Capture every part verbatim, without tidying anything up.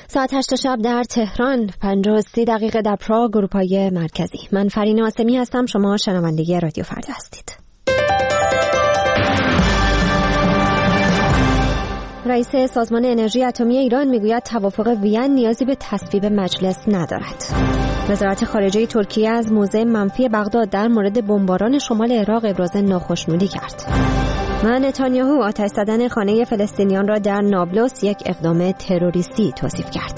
ساعت هشت شب در تهران، پنجاه و سه دقیقه در پراگ، اروپای مرکزی. من فرین آسمی هستم، شما شنونده رادیو فردا هستید. رئیس سازمان انرژی اتمی ایران میگوید توافق وین نیازی به تصویب مجلس ندارد. وزارت خارجه ترکیه از موضع منفی بغداد در مورد بمباران شمال عراق ابراز ناخشنودی کرد. و نتانیاهو آتش زدن خانه فلسطینیان را در نابلس یک اقدام تروریستی توصیف کرد.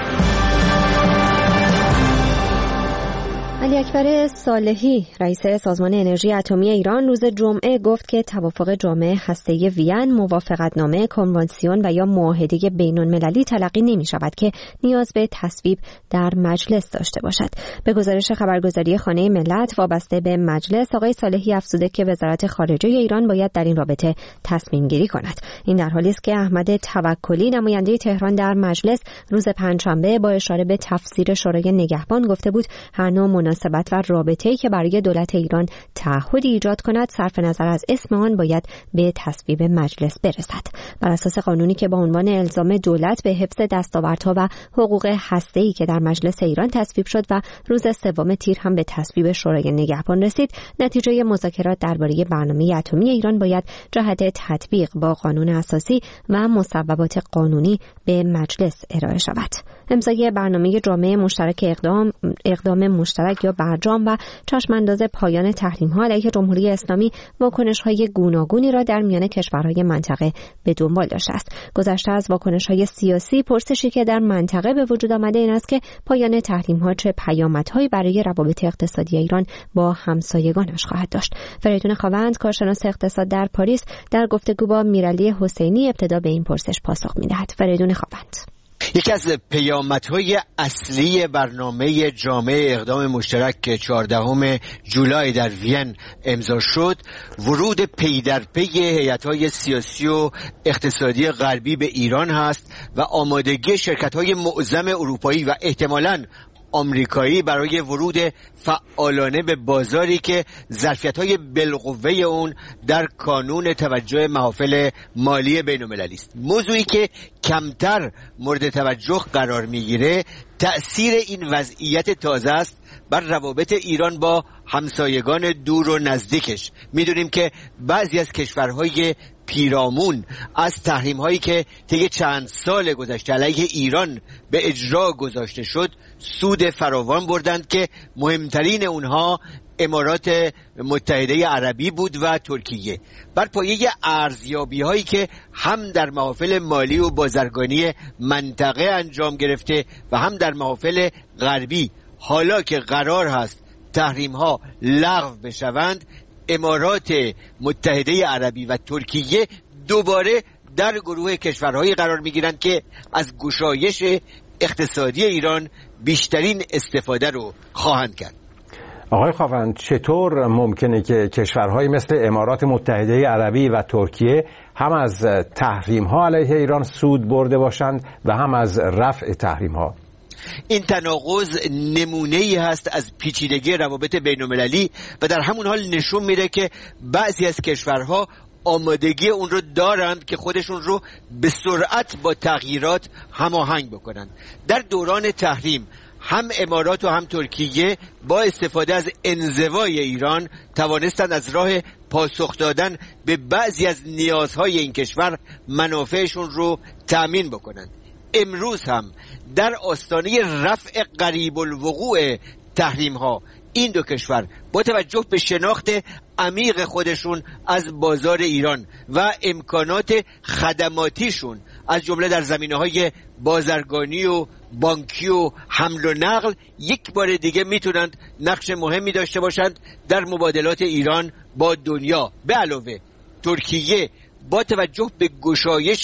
علی اکبر صالحی رئیس سازمان انرژی اتمی ایران روز جمعه گفت که توافق جامع هسته‌ای وین موافقتنامه، کنوانسیون و یا معاهده بین‌المللی تلقی نمی‌شود که نیاز به تصویب در مجلس داشته باشد. به گزارش خبرگزاری خانه ملت وابسته به مجلس، آقای صالحی افزوده که وزارت خارجه ایران باید در این رابطه تصمیم گیری کند. این در حالی است که احمد توکلی نماینده تهران در مجلس روز پنجشنبه با اشاره به تفسیر شورای نگهبان گفته بود هر نوع مناسبت و رابطه‌ای که برای دولت ایران تعهدی ایجاد کند صرف نظر از اسم آن باید به تصویب مجلس برسد. بر اساس قانونی که با عنوان الزام دولت به حفظ دستاوردها و حقوق هسته‌ای که در مجلس ایران تصویب شد و روز سوم تیر هم به تصویب شورای نگهبان رسید، نتیجه مذاکرات درباره برنامه اتمی ایران باید جهت تطبیق با قانون اساسی و مصوبات قانونی به مجلس ارائه شود. امضای برنامه جامع مشترک اقدام اقدام مشترک یا برجام و چشمانداز پایان تحریم‌ها علیه جمهوری اسلامی واکنش‌های گوناگونی را در میان کشورهای منطقه به دنبال داشته است. گذشته از واکنش‌های سیاسی، پرسشی که در منطقه به وجود آمده این است که پایان تحریم‌ها چه پیامدهایی برای روابط اقتصادی ایران با همسایگانش خواهد داشت. فریدون خاوند، کارشناس اقتصاد در پاریس، در گفتگو با میرعلی حسینی ابتدا به این پرسش پاسخ می‌دهد. فریدون خاوند: یکی از پیامدهای اصلی برنامه جامع اقدام مشترک که چهاردهم جولای در وین امضا شد، ورود پی در پی هیئت‌های سیاسی و اقتصادی غربی به ایران هست و آمادگی شرکت‌های معظم اروپایی و احتمالاً آمریکایی برای ورود فعالانه به بازاری که ظرفیت‌های بالقوه اون در کانون توجه محافل مالی بین‌المللی است. موضوعی که کمتر مورد توجه قرار میگیره تأثیر این وضعیت تازه است بر روابط ایران با همسایگان دور و نزدیکش. میدونیم که بعضی از کشورهای پیرامون از تحریم هایی که طی چند سال گذشته علیه ایران به اجرا گذاشته شد سود فراوان بردند که مهمترین اونها امارات متحده عربی بود و ترکیه. بر پایه ارزیابی هایی که هم در محافل مالی و بازرگانی منطقه انجام گرفته و هم در محافل غربی، حالا که قرار هست تحریم ها لغو بشوند، امارات متحده عربی و ترکیه دوباره در گروه کشورهایی قرار میگیرند که از گشایش اقتصادی ایران بیشترین استفاده رو خواهند کرد. آقای خاوند، چطور ممکنه که کشورهایی مثل امارات متحده عربی و ترکیه هم از تحریم ها علیه ایران سود برده باشند و هم از رفع تحریم ها؟ این تناقض نمونه‌ای هست از پیچیدگی روابط بین‌المللی و در همون حال نشون میده که بعضی از کشورها آمادگی اون رو دارند که خودشون رو به سرعت با تغییرات هماهنگ بکنند. در دوران تحریم هم امارات و هم ترکیه با استفاده از انزوای ایران توانستند از راه پاسخ دادن به بعضی از نیازهای این کشور منافعشون رو تأمین بکنند. امروز هم در آستانه رفع قریب الوقوع تحریم ها این دو کشور با توجه به شناخت عمیق خودشون از بازار ایران و امکانات خدماتیشون از جمله در زمینه‌های بازرگانی و بانکی و حمل و نقل یک بار دیگه میتونند نقش مهمی داشته باشند در مبادلات ایران با دنیا. به علاوه ترکیه با توجه به گشایش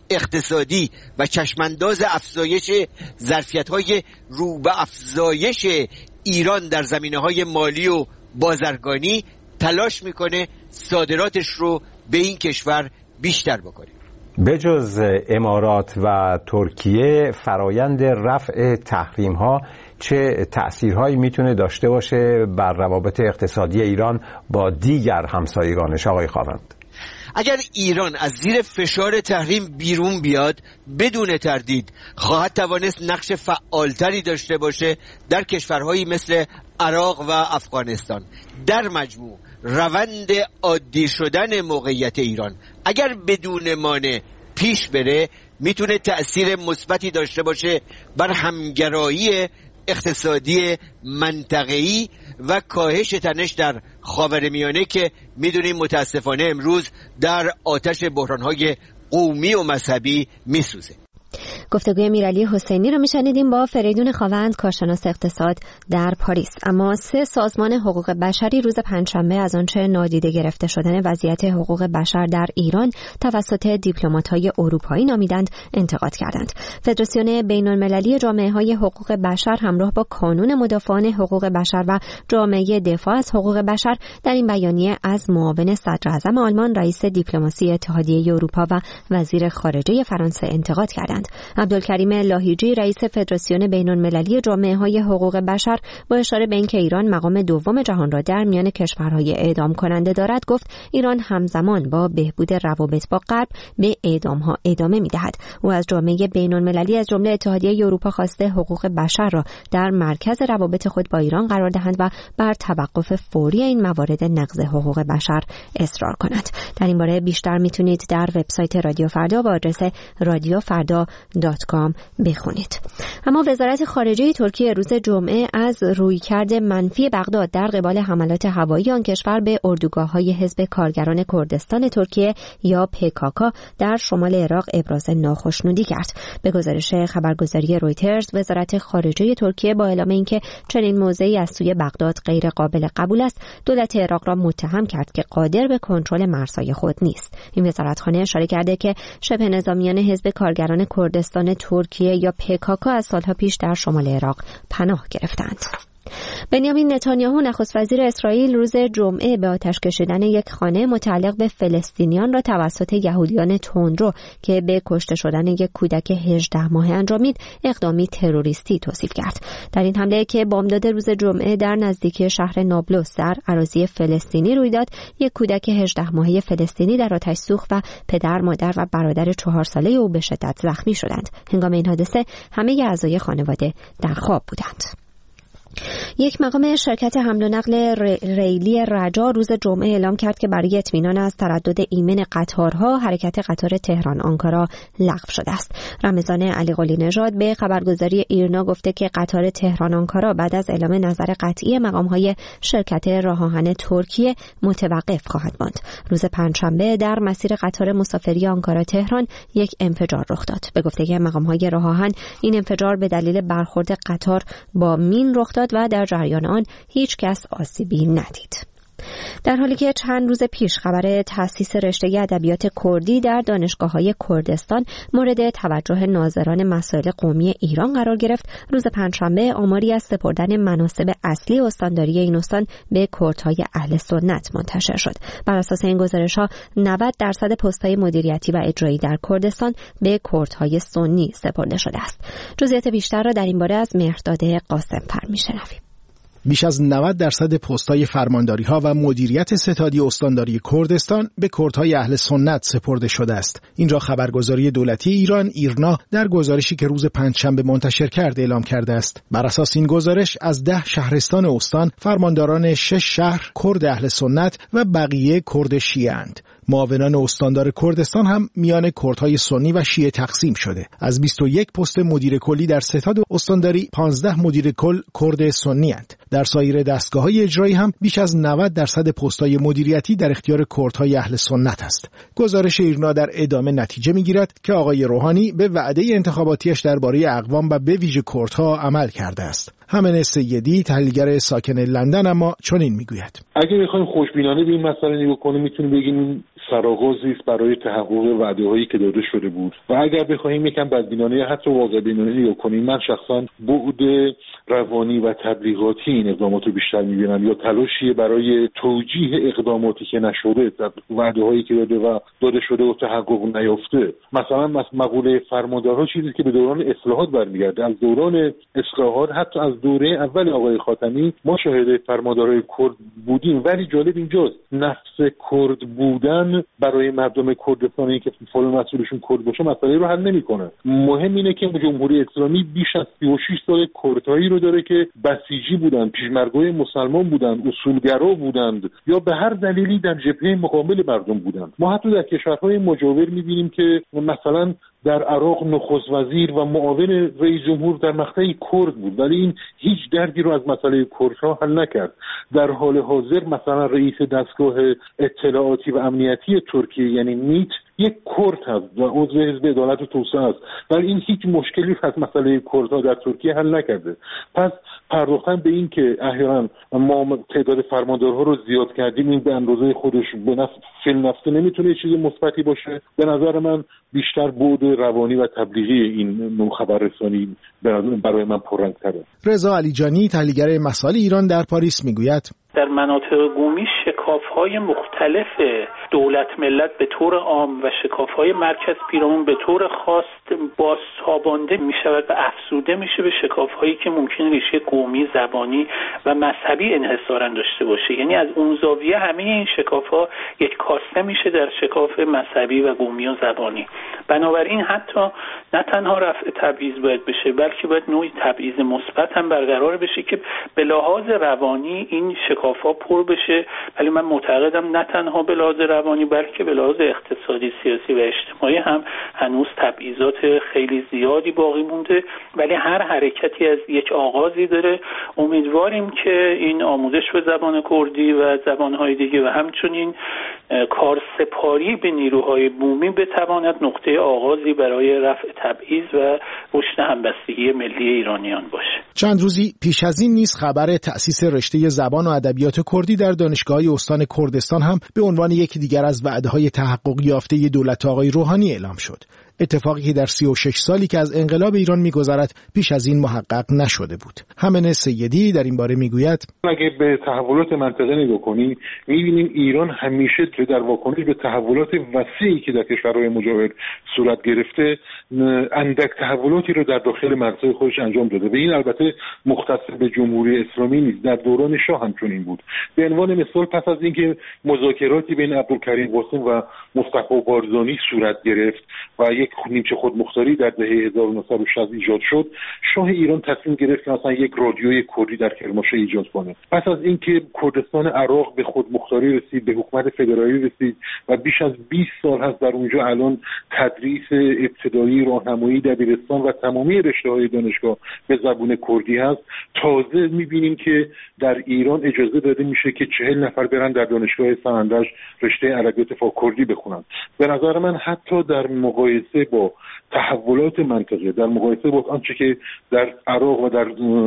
اقتصادی و چشمانداز افزایش ظرفیت‌های رو به افزایش ایران در زمینه‌های مالی و بازرگانی تلاش میکنه صادراتش رو به این کشور بیشتر بکنه. بجز امارات و ترکیه، فرایند رفع تحریم ها چه تأثیرهایی میتونه داشته باشه بر روابط اقتصادی ایران با دیگر همسایگانش؟ آقای خاوند، اگر ایران از زیر فشار تحریم بیرون بیاد، بدون تردید خواهد توانست نقش فعالتری داشته باشه در کشورهایی مثل عراق و افغانستان. در مجموع روند عادی شدن موقعیت ایران اگر بدون مانع پیش بره میتونه تأثیر مثبتی داشته باشه بر همگرایی اقتصادی منطقه‌ای و کاهش تنش در خاورمیانه که میدونیم متاسفانه امروز در آتش بحران‌های قومی و مذهبی میسوزه. گفتگوی میرعلی حسینی رو میشنیدیم با فریدون خاوند، کارشناس اقتصاد در پاریس. اما سه سازمان حقوق بشری روز پنجشنبه از آنچه نادیده گرفته شدن وضعیت حقوق بشر در ایران توسط دیپلمات‌های اروپایی نامیدند انتقاد کردند. فدراسیون بین‌المللی جامعه‌های حقوق بشر همراه با کانون مدافعان حقوق بشر و جامعه دفاع از حقوق بشر در این بیانیه از معاون صدراعظم آلمان، رئیس دیپلماسی اتحادیه اروپا و وزیر خارجه فرانسه انتقاد کردند. عبدالکریم لاهیجی، رئیس فدراسیون بین‌المللی جامعه‌های حقوق بشر، با اشاره به اینکه ایران مقام دوم جهان را در میان کشورهای اعدام کننده دارد، گفت ایران همزمان با بهبود روابط با غرب به اعدام‌ها ادامه می‌دهد. او از جامعه بین‌المللی از جمله اتحادیه اروپا خواسته حقوق بشر را در مرکز روابط خود با ایران قرار دهند و بر توقف فوری این موارد نقض حقوق بشر اصرار کند. در این باره بیشتر میتونید در وبسایت رادیو فردا با آدرس رادیو فردا دات کام بخونید. اما وزارت خارجه ترکیه روز جمعه از رویکرد منفی بغداد در قبال حملات هوایی آن کشور به اردوگاه‌های حزب کارگران کردستان ترکیه یا پیکاکا در شمال عراق ابراز ناخشنودی کرد. به گزارش خبرگزاری رویترز، وزارت خارجه ترکیه با اعلام اینکه چنین موضعی از سوی بغداد غیر قابل قبول است، دولت عراق را متهم کرد که قادر به کنترل مرزهای خود نیست. این وزارتخانه اشاره کرده که شبه نظامیان حزب کارگران کردستان ترکیه یا پیکاکا از سالها پیش در شمال عراق پناه گرفتند. بنیامین نتانیاهو نخست وزیر اسرائیل روز جمعه به آتش کشیدن یک خانه متعلق به فلسطینیان را توسط یهودیان تندرو که به کشته شدن یک کودک هجده ماهه انجامید اقدامی تروریستی توصیف کرد. در این حمله که بامداد روز جمعه در نزدیکی شهر نابلس در اراضی فلسطینی روی داد، یک کودک هجده ماهه فلسطینی در آتش سوخت و پدر، مادر و برادر چهار ساله او به شدت زخمی شدند. هنگام این حادثه همه اعضای خانواده در خواب بودند. یک مقام شرکت حمل و نقل ریلی رجا روز جمعه اعلام کرد که برای اطمینان از تردد ایمن قطارها حرکت قطار تهران آنکارا لغو شده است. رمضان علی قلی نژاد به خبرگزاری ایرنا گفته که قطار تهران آنکارا بعد از اعلام نظر قطعی مقام‌های شرکت راه آهن ترکیه متوقف خواهد ماند. روز پنجشنبه در مسیر قطار مسافری آنکارا تهران یک انفجار رخ داد. به گفته مقام‌های راه آهن این انفجار به دلیل برخورد قطار با مین رخ داد و در جریان آن هیچ کس آسیبی ندید. در حالی که چند روز پیش خبر تأسیس رشته ادبیات کردی در دانشگاه‌های کردستان مورد توجه ناظران مسائل قومی ایران قرار گرفت، روز پنجشنبه آماری از سپردن مناصب اصلی استانداری این استان به کردهای اهل سنت منتشر شد. بر اساس این گزارش‌ها نود درصد پست‌های مدیریتی و اجرایی در کردستان به کردهای سنی سپرده شده است. جزئیات بیشتر را در این باره از مهرداد قاسم‌فر می‌شنویم. بیش از نود درصد پست‌های فرمانداری‌ها و مدیریت ستادی استانداری کردستان به کردهای اهل سنت سپرده شده است. این را خبرگزاری دولتی ایران ایرنا در گزارشی که روز پنجشنبه منتشر کرد اعلام کرده است. بر اساس این گزارش از ده شهرستان استان فرمانداران شش شهر کرد اهل سنت و بقیه کرد شیعه اند. معاونان استاندار کردستان هم میان کردهای سنی و شیعه تقسیم شده. از بیست و یک پست مدیر کلی در ستاد استانداری پانزده مدیر کل کرد سنی اند. در سایر دستگاه‌های اجرایی هم بیش از نود درصد پست‌های مدیریتی در اختیار کردهای اهل سنت است. گزارش ایرنا در ادامه نتیجه می‌گیرد که آقای روحانی به وعده انتخاباتیش درباره اقوام و به ویژه کردها عمل کرده است. همین سیدی تحلیلگر ساکن لندن اما چنین میگوید: اگه بخوایم خوشبینانه به این مسئله نگاه کنیم میتونیم بگیم این سرآغازی است برای تحقق وعده‌هایی که داده شده بود و اگر بخوایم یکم بدبینانه حتی واقع بینانه نگاه کنیم، من شخصا بعد روانی و تبلیغاتی این اقدامات رو بیشتر میبینم یا تلاشی برای توجیه اقداماتی که نشده، وعده‌هایی که داده و داده شده و تحقق نیافته. مثلا مقوله فرماندارها چیزی که به دوران اصلاحات برمیگرده. از دوران اصلاحات حتی از دوره اول آقای خاتمی ما شاهد فرماندارای کرد بودیم، ولی جالب اینجاست نفس کرد بودن گفتن برای مردم کردستان این که فلان مسئولشون کرد باشه مسئله رو حل نمیکنه. مهم اینه که جمهوری اسلامی بیش از سی و شش سال کردهایی رو داره که بسیجی بودن، پیشمرگای مسلمان بودن، اصولگرا بودند یا به هر دلیلی در جبهه مقابل مردم بودند. ما حتی در کشورهای مجاور میبینیم که مثلا در عراق نخست وزیر و معاون رئیس جمهور در مقطع کرد بود، ولی این هیچ دردی رو از مسئله کردها حل نکرد. در حال حاضر مثلا رئیس دستگاه اطلاعاتی و امنیتی ترکیه یعنی میت یک کرد هست و عضو حزب عدالت و توسعه است، ولی این هیچ مشکلی از مسئله کردها در ترکیه حل نکرده. پس پرداختن به این که احیانا ما تعداد فرماندارها رو زیاد کردیم این به اندازه خودش به نفع فی نفسه نمیتونه چیز مثبتی باشه. به نظر من بیشتر بعد روانی و تبلیغی این نوع خبررسانی برای من پررنگ‌تره. رضا علیجانی تحلیلگر مسائل ایران در پاریس میگوید در مناطق گومی شکاف‌های مختلف دولت ملت به طور عام و شکاف‌های مرکز پیرامون به طور خاص بازتابانده می‌شود و افزوده میشه به شکاف‌هایی که ممکنه ریشه قومی، زبانی و مذهبی انحصاراً داشته باشه. یعنی از اون زاویه همه این شکاف‌ها یک کاسته میشه در شکاف مذهبی و قومی و زبانی. بنابراین حتی نه تنها رفع تبعیض باید بشه بلکه باید نوعی تبعیض مثبت هم برقرار بشه که به لحاظ روانی این شکاف‌ها پر بشه. ولی من معتقدم نه تنها به لحاظ روانی بلکه به لحاظ اقتصادی، سیاسی و اجتماعی هم هنوز تبعیضات خیلی زیادی باقی مونده، ولی هر حرکتی از یک آغازی داره. امیدواریم که این آموزش به زبان کردی و زبان‌های دیگه و همچنین کارسپاری به نیروهای بومی بتواند نقطه آغازی برای رفع تبعیض و رشد همبستگی ملی ایرانیان باشه. چند روزی پیش از این نیز خبر تأسیس رشته زبان و ادبیات کردی در دانشگاه‌های استان کردستان هم به عنوان یکی دیگر از وعده‌های تحقق یافته دولت آقای روحانی اعلام شد. اتفاقی که در سی و شش سالی که از انقلاب ایران می‌گذرد پیش از این محقق نشده بود. همین سیدی در این باره میگوید اگه به تحولات منطقه نگاه کنیم می‌بینیم ایران همیشه در واکنش به تحولات وسیعی که در کشورهای مجاور صورت گرفته اندک تحولاتی رو در داخل مرزهای خودش انجام داده و این البته مختص به جمهوری اسلامی نیست، در دوران شاه هم چنین بود. به عنوان مثال پس از اینکه مذاکراتی بین عبدالکریم قاسم و مصطفی بارزانی صورت گرفت و یک نیمچه خودمختاری در دهه هزار و نهصد و شصت ایجاد شد، شاه ایران تصمیم گرفت که مثلا یک رادیوی کردی در کرمانشاه ایجاد کنه. پس از اینکه کردستان عراق به خودمختاری رسید، به حکومت فدرالی رسید و بیش از بیست سال هست در اونجا الان تدریس ابتدایی، راهنمایی، دبیرستان و تمامی رشته‌های دانشگاه به زبان کردی هست، تازه می‌بینیم که در ایران اجازه داده میشه که چهل نفر برن در دانشگاه سمندج رشته ادبیات فارسی بخونن. به نظر من حتی در مقایسه با تحولات منطقه، در مقایسه با آنچه که در عراق و در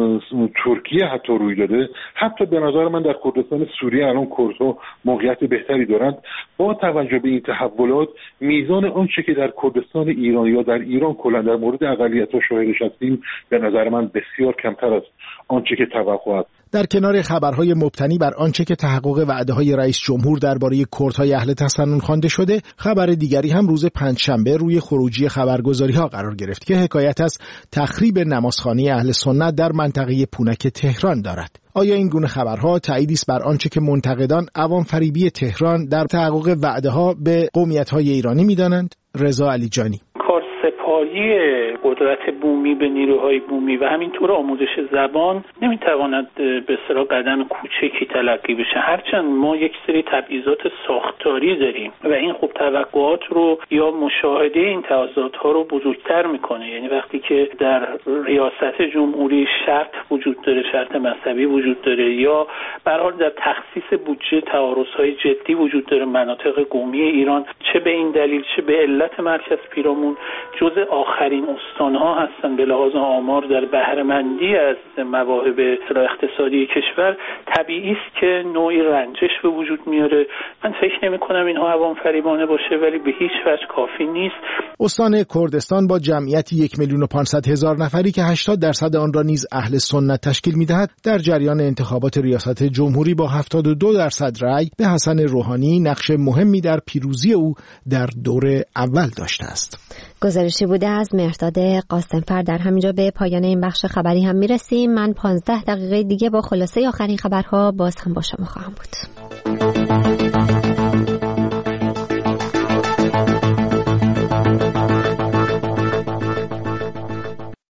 ترکیه حتی روی داده، حتی به نظر من در کردستان سوریه الان کردها موقعیت بهتری دارند. با توجه به این تحولات میزان آنچه که در کردستان ایران یا در ایران کلا در مورد اقلیت‌ها شاهدش هستیم به نظر من بسیار کمتر است آنچه که توقع است. در کنار خبرهای مبتنی بر آنچه که تحقق وعده‌های رئیس جمهور درباره کردهای اهل تسنن خوانده شده، خبر دیگری هم روز پنجشنبه روی خروجی خبرگزاری‌ها قرار گرفت که حکایت از تخریب نمازخانه اهل سنت در منطقه پونک تهران دارد. آیا این گونه خبرها تاییدی است بر آنچه که منتقدان عوام فریبی تهران در تحقق وعده‌ها به قومیت‌های ایرانی می‌دانند؟ رضا علیجانی سپاری قدرت بومی به نیروهای بومی و همینطور آموزش زبان نمیتواند به اصطلاح قدم کوچکی تلقی بشه، هرچند ما یک سری تبعیضات ساختاری داریم و این خب توقعات رو یا مشاهده این تضادها رو بزرگتر میکنه. یعنی وقتی که در ریاست جمهوری شرط وجود داره، شرط مذهبی وجود داره یا به هر حال در تخصیص بودجه تعارض‌های جدی وجود داره، مناطق قومی ایران چه به این دلیل چه به علت مرکز پیرامون جزء آخرین استانها هستند به لحاظ آمار در بهره‌مندی از مواهب اقتصادی کشور، طبیعی است که نوعی رنجش به وجود میاره. من فکر نمی‌کنم اینها عوام فریبانه باشه ولی به هیچ وجه کافی نیست. استان کردستان با جمعیتی یک میلیون و پانصد هزار نفری که هشتاد درصد آن را نیز اهل سنت تشکیل می‌دهد، در جریان انتخابات ریاست جمهوری با هفتاد و دو درصد رأی به حسن روحانی نقش مهمی در پیروزی او در دور اول داشته است. گزارشی بوده از مهرداد قاسمفر. در همینجا به پایان این بخش خبری هم میرسیم. من پانزده دقیقه دیگه با خلاصه آخرین خبرها باز هم با شما خواهم بود.